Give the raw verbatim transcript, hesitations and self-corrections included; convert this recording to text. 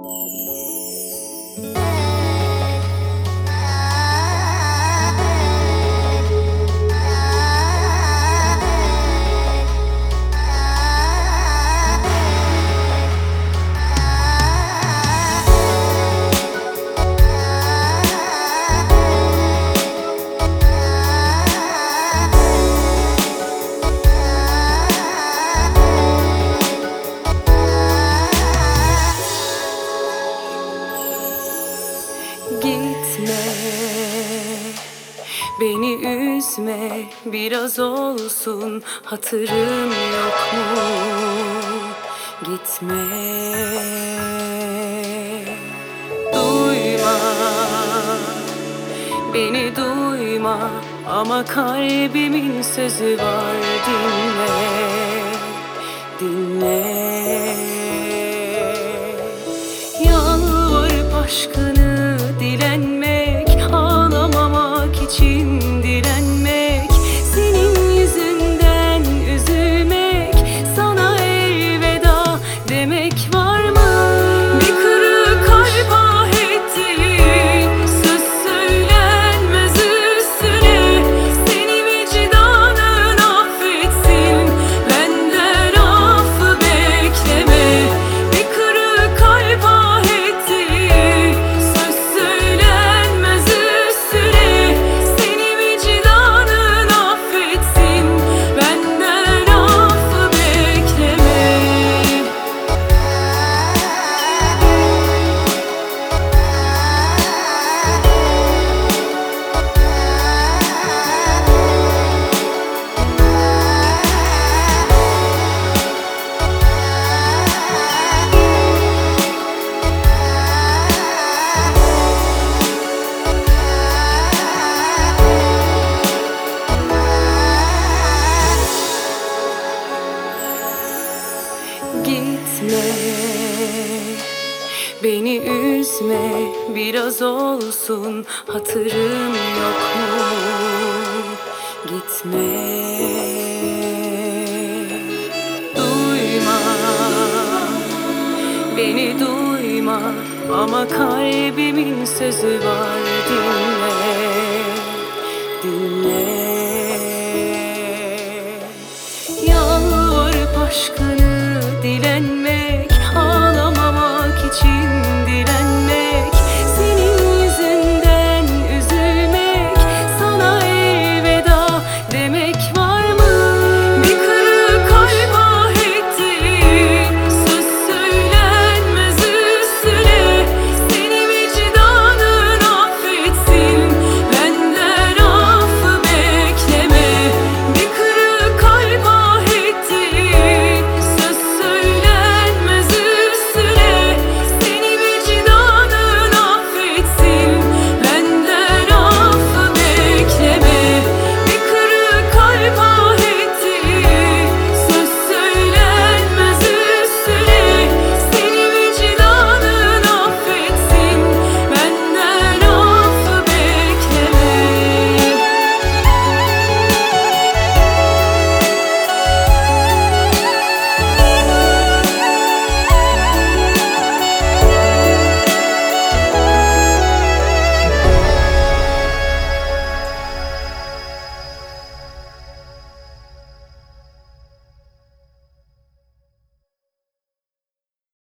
Gitme, beni üzme, biraz olsun hatırım yok mu? Gitme, duyma, beni duyma, ama kalbimin sözü var, dinle, dinle. Yalvarıp aşkını dilenmek, ağlamamak için direnmek, senin yüzünden üzülmek, sana elveda demek var mı? Bir kırık kalp ah ettiğin söz söylenmez üstüne, seni vicdanın affetsin, benden affı bekleme. Bir kırık kalp ah ettiğin söz söylenmez üstüne, seni vicdanın affetsin, benden affı bekleme. Gitme, beni üzme, biraz olsun hatırım yok mu? Gitme, duyma, beni duyma, ama kalbimin sözü var, dinle, dinle. Yalvarıp aşkını dilenmek, ağlamamak için direnmek,